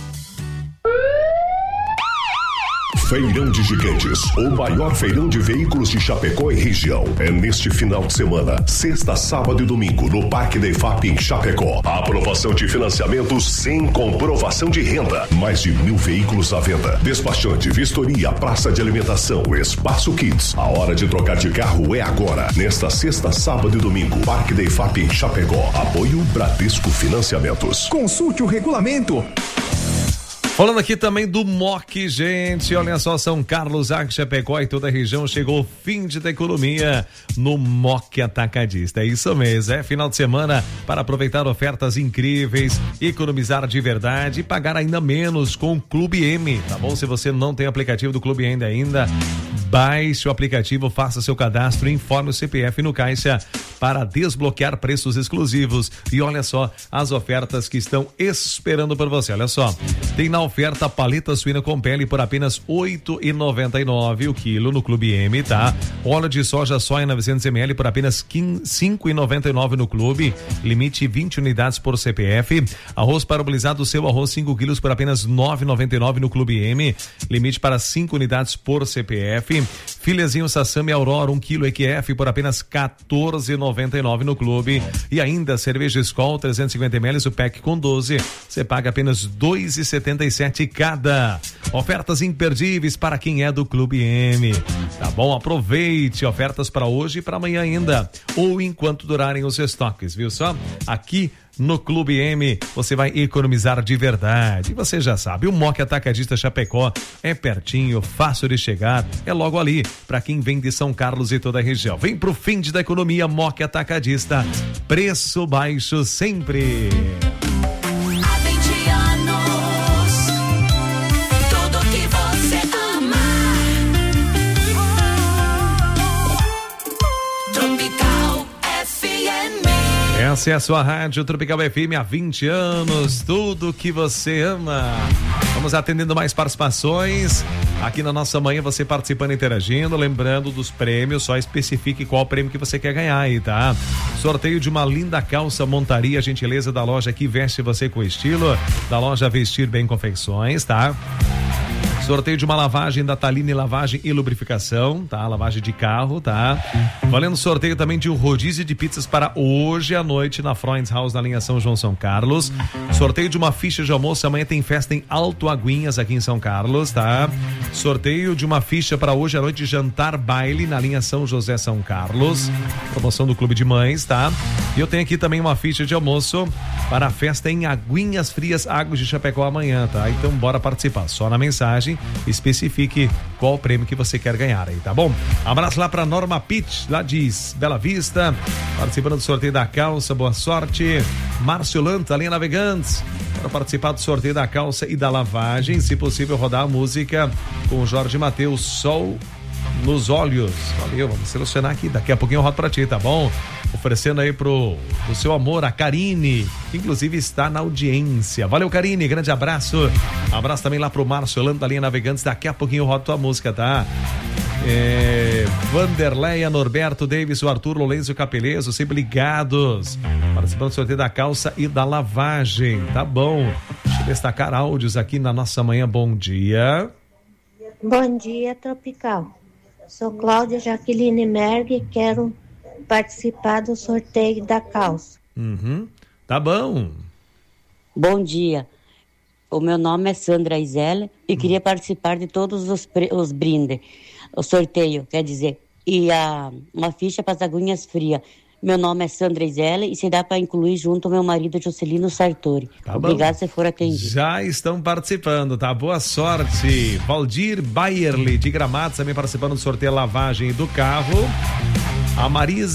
Feirão de Gigantes, o maior feirão de veículos de Chapecó e região. É neste final de semana, sexta, sábado e domingo, no Parque da IFAP em Chapecó. A aprovação de financiamentos sem comprovação de renda. Mais de 1.000 veículos à venda. Despachante, vistoria, praça de alimentação, espaço Kids. A hora de trocar de carro é agora. Nesta sexta, sábado e domingo, Parque da IFAP em Chapecó. Apoio Bradesco Financiamentos. Consulte o regulamento. Falando aqui também do MOC, gente, olha só, São Carlos, Chapecó e toda a região, chegou o fim da economia no MOC Atacadista. É isso mesmo, é final de semana para aproveitar ofertas incríveis, economizar de verdade e pagar ainda menos com o Clube M, tá bom? Se você não tem aplicativo do Clube M ainda, baixe o aplicativo, faça seu cadastro, informe o CPF no caixa para desbloquear preços exclusivos. E olha só as ofertas que estão esperando por você. Olha só, tem na oferta paleta suína com pele por apenas R$ 8,99 o quilo no Clube M, tá? Óleo de soja 900 ml por apenas R$ 5,99 no Clube, limite 20 unidades por CPF. Arroz parabolizado, seu arroz 5 quilos por apenas R$ 9,99 no Clube M, limite para 5 unidades por CPF. Filezinho Sassami Aurora 1 kg EQF por apenas R$ 14,99 no Clube. E ainda cerveja Skol 350 ml o pack com 12, você paga apenas R$ 2,77 cada. Ofertas imperdíveis para quem é do Clube M, tá bom? Aproveite, ofertas para hoje e para amanhã ainda, ou enquanto durarem os estoques, viu só? Aqui no Clube M você vai economizar de verdade. E você já sabe, o MOC Atacadista Chapecó é pertinho, fácil de chegar, é logo ali para quem vem de São Carlos e toda a região. Vem pro fim da economia MOC Atacadista, preço baixo sempre. Essa é a sua rádio Tropical FM há 20 anos, tudo que você ama. Vamos atendendo mais participações. Aqui na nossa manhã, você participando, interagindo, lembrando dos prêmios, só especifique qual prêmio que você quer ganhar aí, tá? Sorteio de uma linda calça montaria, gentileza da loja que veste você com estilo, da loja Vestir Bem Confecções, tá? Sorteio de uma lavagem da Taline Lavagem e Lubrificação, tá? Lavagem de carro, tá? Valendo sorteio também de um rodízio de pizzas para hoje à noite na Freund's House, na linha São João, São Carlos. Sorteio de uma ficha de almoço, amanhã tem festa em Alto Aguinhas, aqui em São Carlos, tá? Sorteio de uma ficha para hoje à noite, jantar baile na linha São José, São Carlos. Promoção do Clube de Mães, tá? E eu tenho aqui também uma ficha de almoço para a festa em Aguinhas Frias, Águas de Chapecó amanhã, tá? Então bora participar, só na mensagem especifique qual prêmio que você quer ganhar aí, tá bom? Abraço lá pra Norma Pitt, lá de Bela Vista, participando do sorteio da calça, boa sorte. Márcio Lanta, linha Navegantes, para participar do sorteio da calça e da lavagem, se possível rodar a música com o Jorge Mateus, Sol nos Olhos. Valeu, vamos selecionar aqui, daqui a pouquinho eu rodo pra ti, tá bom? Oferecendo aí pro seu amor, a Karine, que inclusive está na audiência. Valeu, Karine, grande abraço. Abraço também lá pro Márcio Lando da linha Navegantes, daqui a pouquinho eu rodo tua música, tá? Vanderleia, Norberto, Davis, o Arthur, Lourenço, Capelezo, sempre ligados, participando do sorteio da calça e da lavagem, tá bom? Deixa eu destacar áudios aqui na nossa manhã, bom dia. Bom dia, Tropical. Sou Cláudia Jaqueline Merg, quero participar do sorteio da calça. Tá bom. Bom dia. O meu nome é Sandra Isela e queria participar de todos os brindes. O sorteio, quer dizer, e uma ficha para as Aguinhas Frias. Meu nome é Sandra Isela e se dá para incluir junto o meu marido Juscelino Sartori. Tá Obrigado bom. se for atendido. Já estão participando, tá? Boa sorte. Valdir Bayerli, de Gramados, também participando do sorteio lavagem do carro. A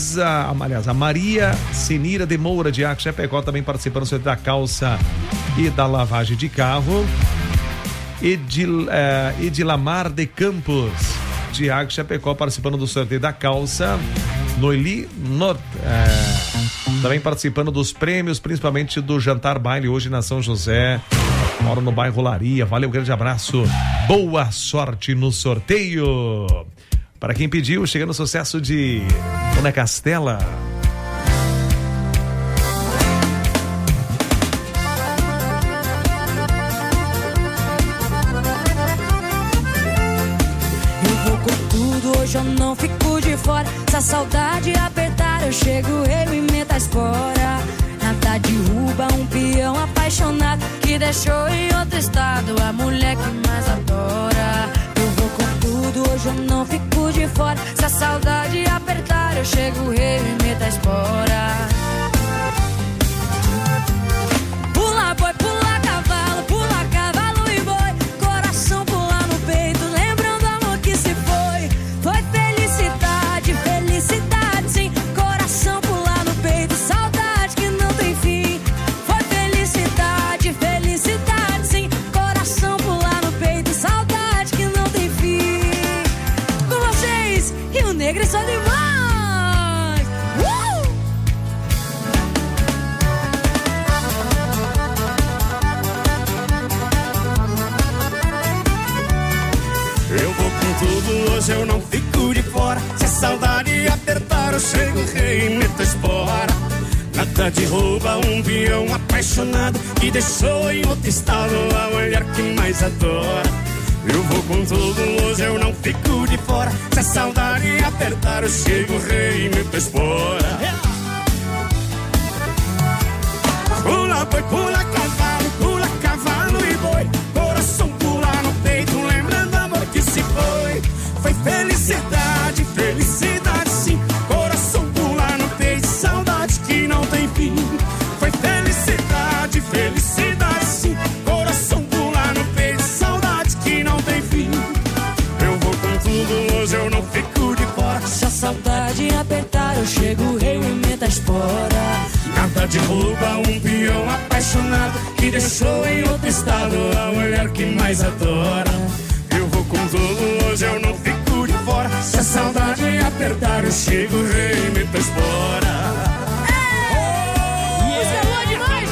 Maria Senira de Moura, de Chapecó, também participando do sorteio da calça e da lavagem de carro. Edilamar de Campos, Tiago Chapecó, participando do sorteio da calça. Noeli Norte, também participando dos prêmios, principalmente do jantar baile hoje na São José. Moro no bairro Laria. Valeu, grande abraço. Boa sorte no sorteio. Para quem pediu, chegando o sucesso de Dona Castela. Hoje eu não fico de fora. Se a saudade apertar, eu chego, eu e meto a espora. Nada derruba um peão apaixonado que deixou em outro estado a mulher que mais adora. Eu vou com tudo, hoje eu não fico de fora. Se a saudade apertar, eu chego, eu e meto a espora. Pula boi, pula cavalo, pula cavalo e boi. Coração pula no peito, lembrando o amor que se foi. Foi felicidade, felicidade sim. Coração pular no peito, saudade que não tem fim. Foi felicidade, felicidade sim. Coração pular no peito, saudade que não tem fim. Com vocês, Rio Negro e só demais. Eu vou com tudo, hoje eu não fico de fora. Se a saudade apertar, eu chego, rei e meto a espora. Nada derruba um peão apaixonado que deixou em outro estado a mulher que mais adora. Eu vou com tudo, hoje eu não fico de fora. Se a saudade apertar, eu chego, rei e meto a espora. Pula boi, pula cavalo e boi. Coração pula no peito, lembrando amor que se foi. Foi felicidade, felicidade sim. Coração pula no peito, saudade que não tem fim. Foi felicidade, felicidade sim. Coração pula no peito, saudade que não tem fim. Eu vou com tudo, hoje eu não fico de fora. Se a saudade apertar, eu chego, rei e meto a espora. Nada derruba um peão apaixonado que deixou em outro estado a mulher que mais adora. Eu vou com tudo, hoje eu não fico de fora. Se a saudade apertar, eu chego, rei e meto a espora. Isso é bom demais,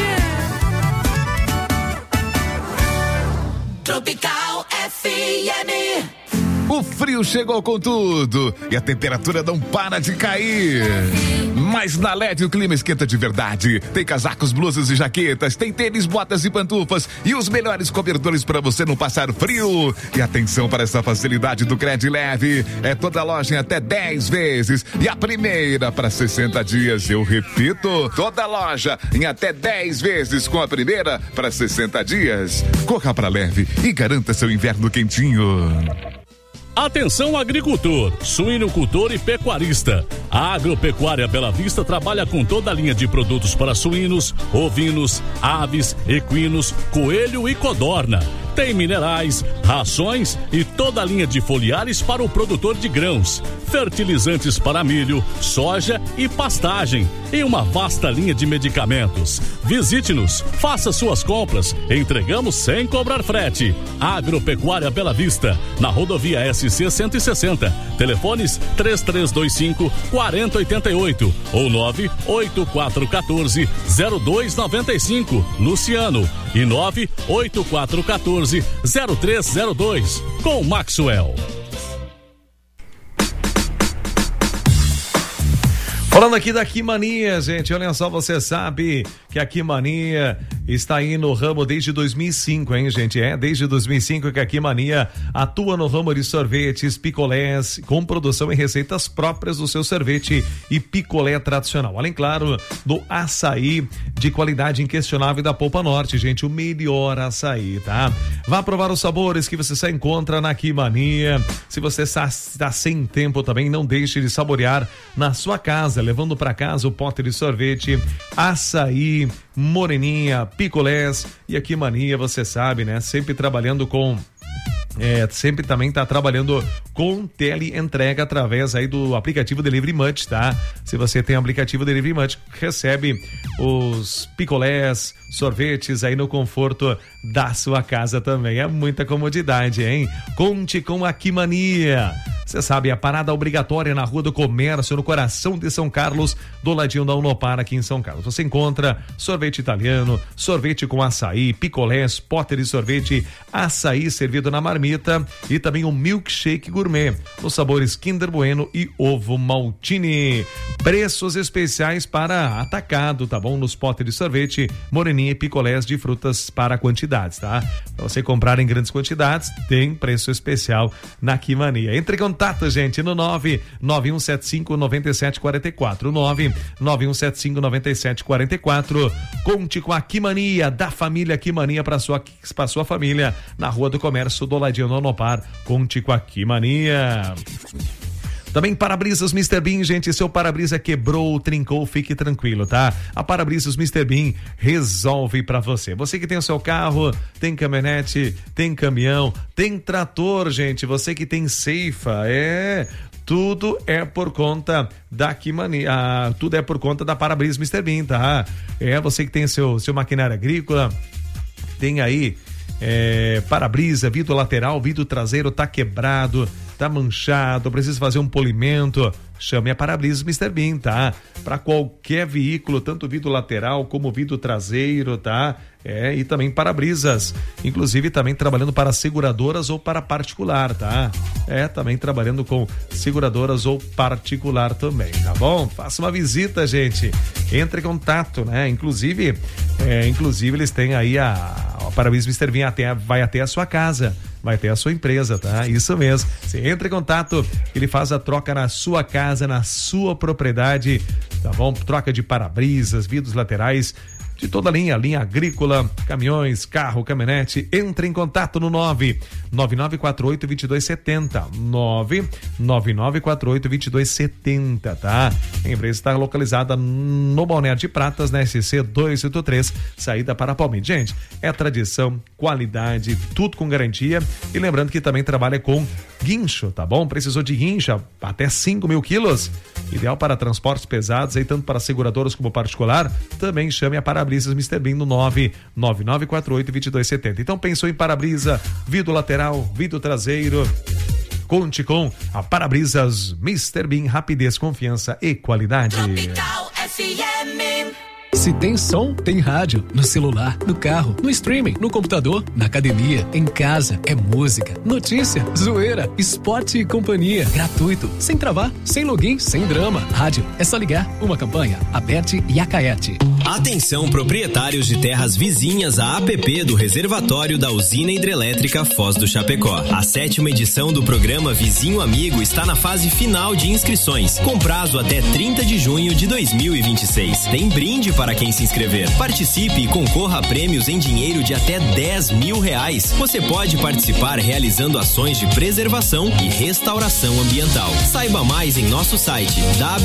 gente! Tropical FM. O frio chegou com tudo e a temperatura não para de cair. Mas na LED o clima esquenta de verdade. Tem casacos, blusas e jaquetas, tem tênis, botas e pantufas e os melhores cobertores para você não passar frio. E atenção para essa facilidade do Cred Leve. É toda loja em até 10 vezes e a primeira para 60 dias. Eu repito, toda loja em até 10 vezes com a primeira para 60 dias. Corra para Leve e garanta seu inverno quentinho. Atenção agricultor, suinocultor e pecuarista. A Agropecuária Bela Vista trabalha com toda a linha de produtos para suínos, ovinos, aves, equinos, coelho e codorna. Tem minerais, rações e toda a linha de foliares para o produtor de grãos, fertilizantes para milho, soja e pastagem e uma vasta linha de medicamentos. Visite-nos, faça suas compras, entregamos sem cobrar frete. Agropecuária Bela Vista, na rodovia SC 160, telefones 3325-4088 ou 98414-0295, Luciano, e 98414-0302, com Maxwell. Falando aqui da Quimania, gente, olha só, você sabe que a Quimania está aí no ramo desde 2005, hein, gente? Desde 2005 que a Quimania atua no ramo de sorvetes, picolés, com produção e receitas próprias do seu sorvete e picolé tradicional. Além, claro, do açaí de qualidade inquestionável da Polpa Norte, gente, o melhor açaí, tá? Vá provar os sabores que você só encontra na Quimania. Se você está sem tempo também, não deixe de saborear na sua casa, levando para casa o pote de sorvete, açaí, moreninha, picolés e a Quimania, você sabe, né? Sempre trabalhando com sempre também está trabalhando com teleentrega através aí do aplicativo Delivery Much, tá? Se você tem o aplicativo Delivery Much, recebe os picolés, sorvetes aí no conforto da sua casa também. É muita comodidade, hein? Conte com a Aquimania. Você sabe, a parada obrigatória na Rua do Comércio, no coração de São Carlos, do ladinho da Unopar, aqui em São Carlos. Você encontra sorvete italiano, sorvete com açaí, picolés, potter de sorvete, açaí servido na marmita e também um milkshake gourmet, nos sabores Kinder Bueno e ovo maltine. Preços especiais para atacado, tá bom? Nos potter de sorvete, moreninha e picolés de frutas para quantidades, tá? Para você comprar em grandes quantidades, tem preço especial na Aquimania. Entre em contato, gente, no 99175-9744. 99175-9744. Conte com a Aquimania, da família Aquimania para sua família, na Rua do Comércio, do ladinho do Unopar. Conte com a Aquimania. Também para-brisas Mr. Bean, gente, seu para-brisa quebrou, trincou, fique tranquilo, tá? A para-brisas Mr. Bean resolve pra você. Você que tem o seu carro, tem caminhonete, tem caminhão, tem trator, gente, você que tem ceifa, tudo é por conta da Aquimania, tudo é por conta da para-brisas Mr. Bean, tá? Você que tem seu maquinário agrícola, tem aí para-brisa, vidro lateral, vidro traseiro tá quebrado, tá manchado, precisa fazer um polimento, chame a para-brisas Mr. Bean, tá? Para qualquer veículo, tanto vidro lateral como vidro traseiro, tá? E também para-brisas, inclusive também trabalhando para seguradoras ou para particular, tá? Também trabalhando com seguradoras ou particular também, tá bom? Faça uma visita, gente, entre em contato, né? Inclusive eles têm aí a para-brisas Mr. Bean vai até a sua casa, vai ter a sua empresa, tá? Isso mesmo. Você entra em contato, ele faz a troca na sua casa, na sua propriedade, tá bom? Troca de para-brisas, vidros laterais, de toda a linha agrícola, caminhões, carro, caminhonete. Entre em contato no 99948-2270. 99948-2270, tá? A empresa está localizada no Balneário de Pratas, na SC 283, saída para Palmeiras. Gente, é tradição, qualidade, tudo com garantia. E lembrando que também trabalha com guincho, tá bom? Precisou de guincho até 5.000 quilos, ideal para transportes pesados, aí tanto para seguradoras como particular. Também chame a para-brisas Mr. Bean no 99948-2270. Então pensou em para-brisa, vidro lateral, vidro traseiro, conte com a para-brisas Mr. Bean, rapidez, confiança e qualidade. Tropical FM. Se tem som, tem rádio. No celular, no carro, no streaming, no computador, na academia, em casa. É música, notícia, zoeira, esporte e companhia. Gratuito, sem travar, sem login, sem drama. Rádio, é só ligar. Uma campanha, Aberte e Acaete. Atenção, proprietários de terras vizinhas à APP do reservatório da usina hidrelétrica Foz do Chapecó. A 7ª edição do programa Vizinho Amigo está na fase final de inscrições, com prazo até 30 de junho de 2026. Tem brinde para quem se inscrever. Participe e concorra a prêmios em dinheiro de até R$10.000. Você pode participar realizando ações de preservação e restauração ambiental. Saiba mais em nosso site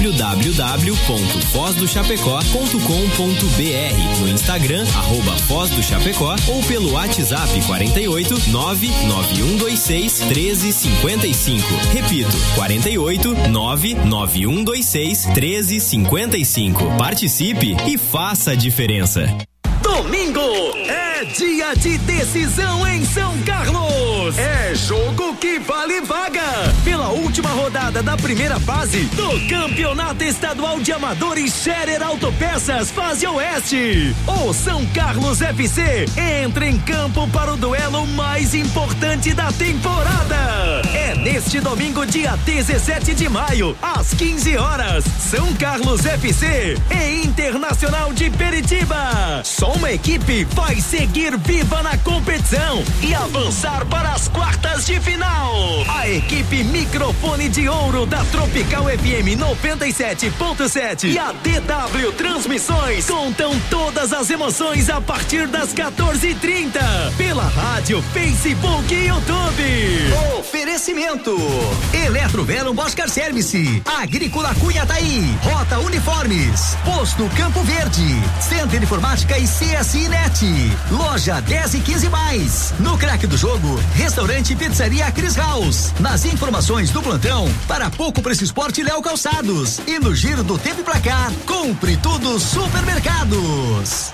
www.fozdochapecó.com.br, no Instagram @FozDoChapecó ou pelo WhatsApp 48 99126 1355. Repito, 48 99126 1355. Participe e faça a diferença. Domingo é dia de decisão em São Carlos. É jogo que vale vaga pela última rodada da primeira fase do Campeonato Estadual de Amadores Scherer Autopeças Fase Oeste. O São Carlos FC entra em campo para o duelo mais importante da temporada. É neste domingo, dia 17 de maio, às 15 horas. São Carlos FC e Internacional de Peritiba. Só uma equipe vai seguir viva na competição e avançar para as quartas de final. A equipe Microfone de Ouro da Tropical FM 97.7 e a DW Transmissões contam todas as emoções a partir das 14h30 pela rádio, Facebook e YouTube. Oferecimento: Eletrovelo Boscar Service, Agrícola Cunhataí, Rota Uniformes, Posto Campo Verde, Centro de Informática e CSI Net, Loja 10 e 15 mais. No craque do jogo, restaurante Pizzaria Chris House. Nas informações do plantão, para Pouco Preço Esporte Léo Calçados. E no giro do tempo e placar, compre tudo Supermercados.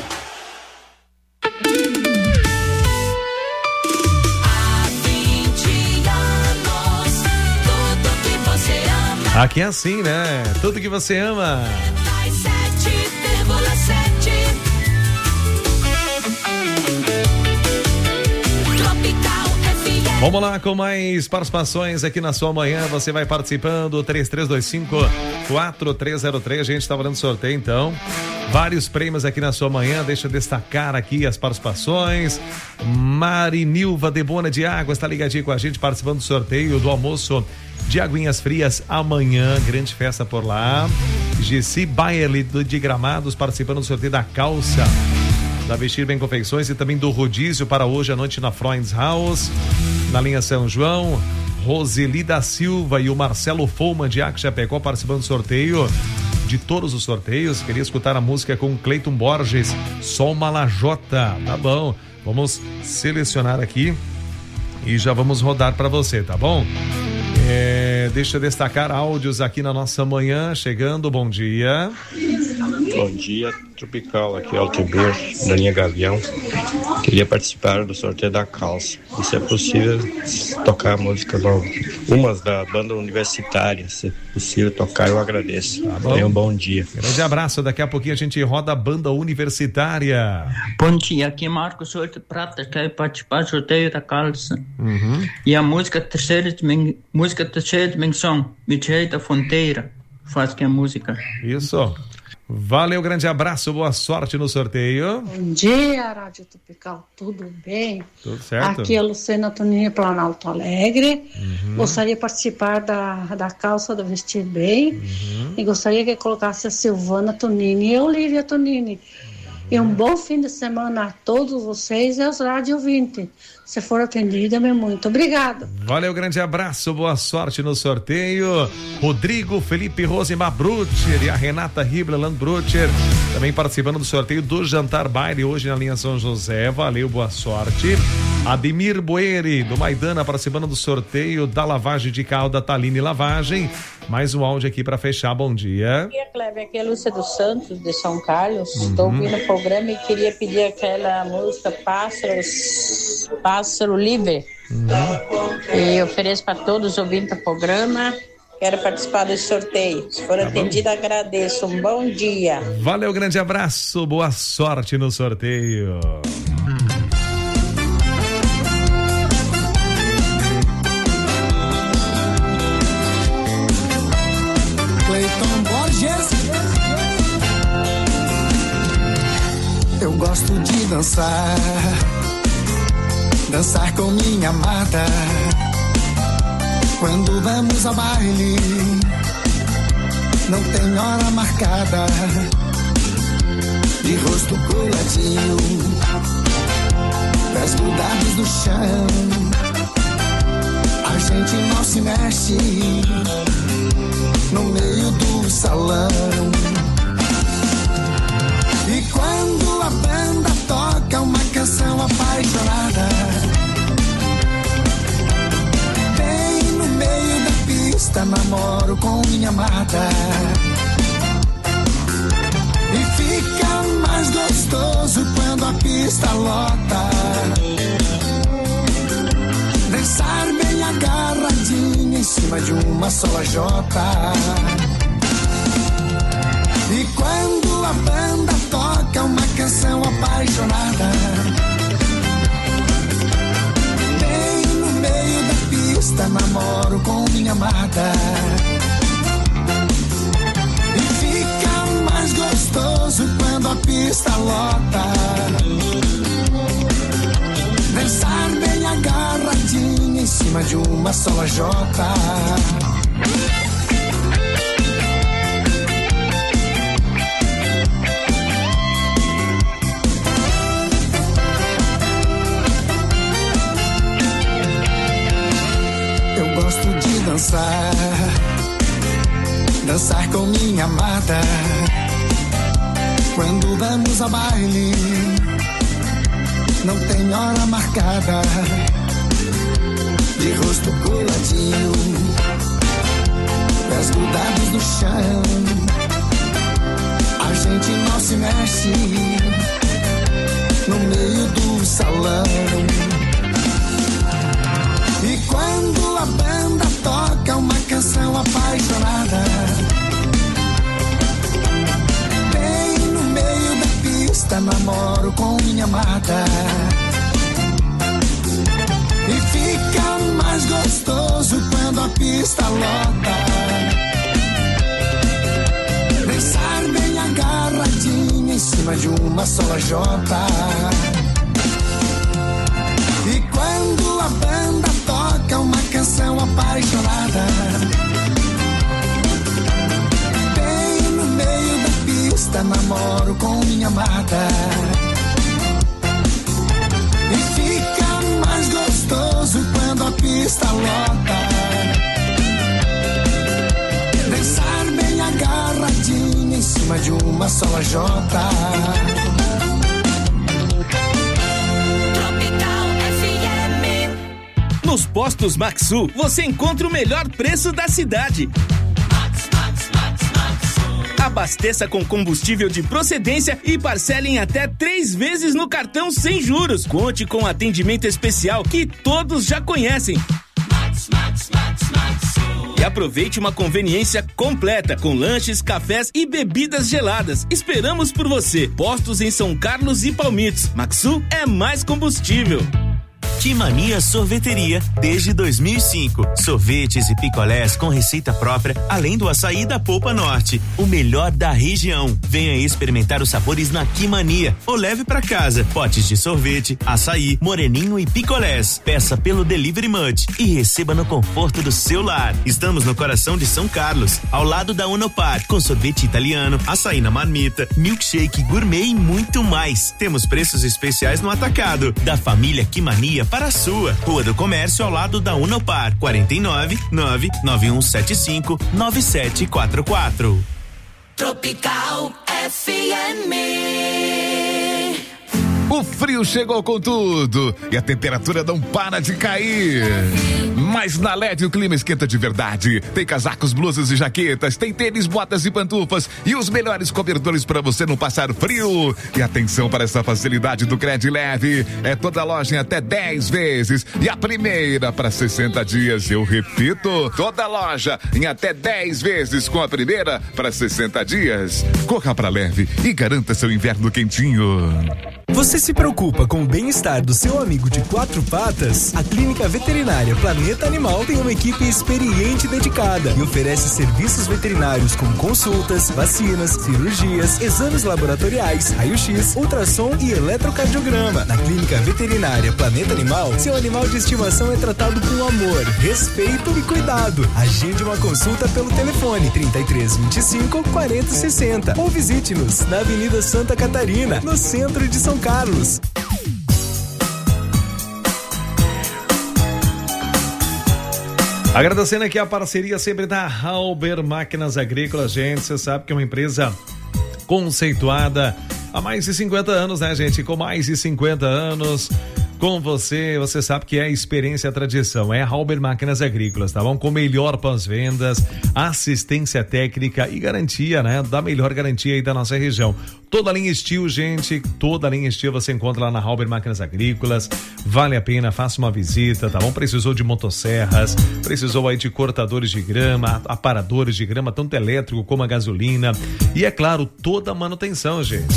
Aqui é assim, né? Tudo que você ama. Vamos lá com mais participações aqui na sua manhã. Você vai participando, 3325-4303. A gente está falando sorteio, então. Vários prêmios aqui na sua manhã. Deixa eu destacar aqui as participações. Marinilva de Bona de Água está ligadinho com a gente, participando do sorteio do almoço de Aguinhas Frias amanhã. Grande festa por lá. Gessi Baile de Gramados participando do sorteio da calça da Vestir Bem Confecções e também do rodízio para hoje à noite na Freund's House. Na linha São João, Roseli da Silva e o Marcelo Foman de Chapecó participando do sorteio de todos os sorteios. Queria escutar a música com Cleiton Borges, Sol Malajota. Tá bom, vamos selecionar aqui e já vamos rodar para você, tá bom? Deixa eu destacar áudios aqui na nossa manhã, chegando, bom dia. Bom dia, Tropical, aqui é o Altemir, da linha Gavião. Queria participar do sorteio da calça. E se é possível, tocar a música nova. Umas da banda universitária, se é possível tocar, eu agradeço. Tá bom. Tenha um bom dia. Grande abraço, daqui a pouquinho a gente roda a banda universitária. Bom dia, aqui é Marcos Horto Prata, quero participar do sorteio da calça. E a música Terceira Dimensão, Michel da Fronteira, faz que a música. Isso. Valeu, grande abraço, boa sorte no sorteio. Bom dia, Rádio Tropical, tudo bem? Tudo certo. Aqui é a Luciana Tonini, Planalto Alegre. Gostaria de participar da calça do Vestir Bem. E gostaria que colocasse a Silvana Tonini e a Olivia Tonini. E um bom fim de semana a todos vocês e aos rádio ouvintes. Se for atendida, muito obrigado. Valeu, grande abraço, boa sorte no sorteio. Rodrigo Felipe Rosemar Brutcher e a Renata Ribla Landbrutcher também participando do sorteio do Jantar Baile hoje na linha São José. Valeu, boa sorte. Ademir Boeri do Maidana participando do sorteio da lavagem de carro da Taline Lavagem. Mais um áudio aqui para fechar, bom dia. Bom dia, Cleber, aqui é a Lúcia dos Santos de São Carlos. Estou ouvindo o programa e queria pedir aquela música Pássaro Livre. E ofereço para todos os ouvintes do programa. Quero participar desse sorteio. Se for atendida, agradeço. Um bom dia. Valeu, grande abraço, boa sorte no sorteio. Cleiton Borges. Eu gosto de dançar com minha amada. Quando vamos ao baile, não tem hora marcada. De rosto coladinho, pés grudados no chão, a gente não se mexe no meio do salão. E quando a banda toca uma canção apaixonada, bem no meio da pista namoro com minha amada. E fica mais gostoso quando a pista lota, dançar bem agarradinha em cima de uma só lajota. E quando a banda toca uma canção apaixonada, bem no meio da pista namoro com minha amada. E fica mais gostoso quando a pista lota, dançar bem agarradinha em cima de uma só lajota. Dançar com minha amada. Quando vamos ao baile, não tem hora marcada, de rosto coladinho, pés grudados no chão, a gente não se mexe no meio do salão. E quando a banda toca uma canção apaixonada, bem no meio da pista namoro com minha amada. E fica mais gostoso quando a pista lota, dançar bem agarradinho em cima de uma só lajota. E quando a banda toca uma canção apaixonada, bem no meio da pista namoro com minha amada. E fica mais gostoso quando a pista lota, dançar bem agarradinho em cima de uma só lajota. Nos postos Maxu, você encontra o melhor preço da cidade. Abasteça com combustível de procedência e parcele em até 3 vezes no cartão sem juros. Conte com atendimento especial que todos já conhecem. E aproveite uma conveniência completa com lanches, cafés e bebidas geladas. Esperamos por você. Postos em São Carlos e Palmitos. Maxu é mais combustível. Quimania Sorveteria desde 2005. Sorvetes e picolés com receita própria, além do açaí da Polpa Norte, o melhor da região. Venha experimentar os sabores na Quimania ou leve para casa potes de sorvete, açaí, moreninho e picolés. Peça pelo Delivery Munch e receba no conforto do seu lar. Estamos no coração de São Carlos, ao lado da Unopar, com sorvete italiano, açaí na marmita, milkshake gourmet e muito mais. Temos preços especiais no atacado da família Quimania para a sua. Rua do Comércio ao lado da Unopar, 49 99175 9744. Tropical FM. O frio chegou com tudo e a temperatura não para de cair. Mas na LED o clima esquenta de verdade. Tem casacos, blusas e jaquetas, tem tênis, botas e pantufas e os melhores cobertores para você não passar frio. E atenção para essa facilidade do Cred Leve. É toda loja em até 10 vezes e a primeira para 60 dias. Eu repito, toda loja em até 10 vezes com a primeira para 60 dias. Corra para Leve e garanta seu inverno quentinho. Você se preocupa com o bem-estar do seu amigo de 4 patas? A Clínica Veterinária Planeta Animal tem uma equipe experiente e dedicada e oferece serviços veterinários como consultas, vacinas, cirurgias, exames laboratoriais, raio-x, ultrassom e eletrocardiograma. Na Clínica Veterinária Planeta Animal, seu animal de estimação é tratado com amor, respeito e cuidado. Agende uma consulta pelo telefone 33 25 40 60 ou visite-nos na Avenida Santa Catarina, no centro de São Carlos. Agradecendo aqui a parceria sempre da Halber Máquinas Agrícolas, gente, você sabe que é uma empresa conceituada há mais de 50 anos, né, gente? Com mais de 50 anos com você sabe que é experiência e a tradição, é a Halber Máquinas Agrícolas, tá bom? Com melhor pós-vendas, assistência técnica e garantia, né? Da melhor garantia aí da nossa região. Toda a linha Steel, gente, toda a linha Steel você encontra lá na Halber Máquinas Agrícolas, vale a pena, faça uma visita, tá bom? Precisou de motosserras, precisou aí de cortadores de grama, aparadores de grama, tanto elétrico como a gasolina e, é claro, toda a manutenção, gente.